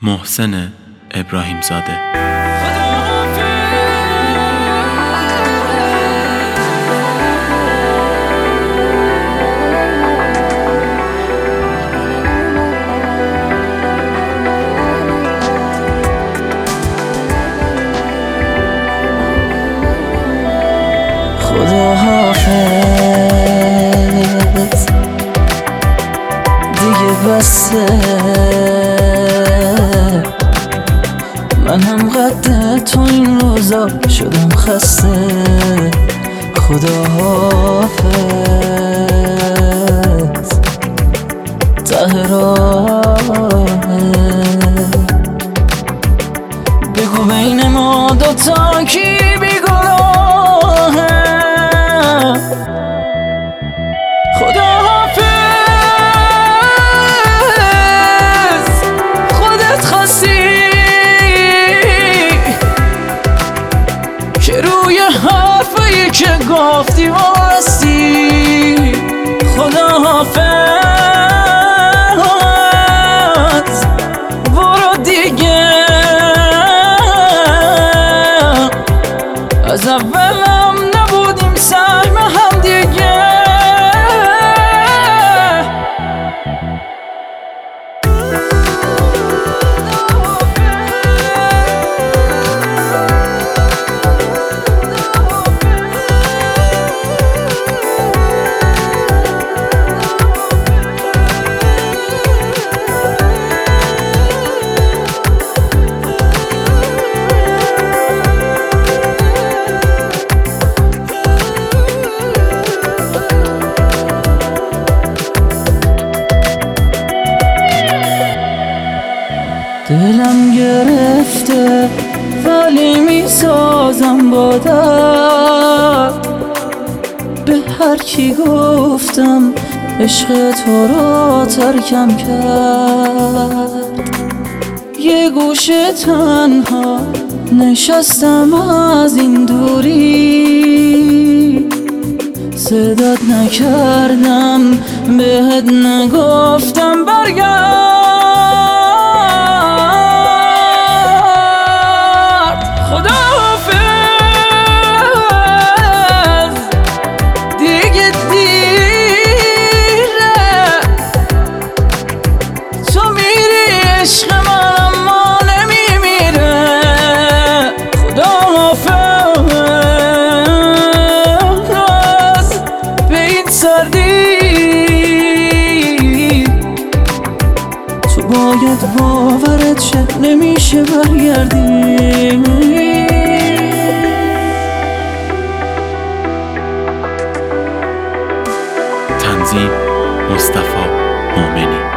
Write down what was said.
محسن ابراهیم زاده. خداحافظ دیگه بسه، من هم قد تو این روزا شدم خسته. خداحافظ ته راهه، بگو بین ما دوتا کی بیگناهه. خداحافظ خودت خواستی که روی حرفایی که گفتی واستی. خداحافظ برو دیگه، از اولم نبودیم سهم هم دیگه. دلم گرفته ولی میسازم با درد، به هر کی گفتم عشق تو را ترکم کرد. یه گوشه تنها نشستم از این دوری، صدات نکردم بهت نگفتم برگرد. تو باید باورت شه نمیشه برگردی. تنظیم مصطفی مومنی.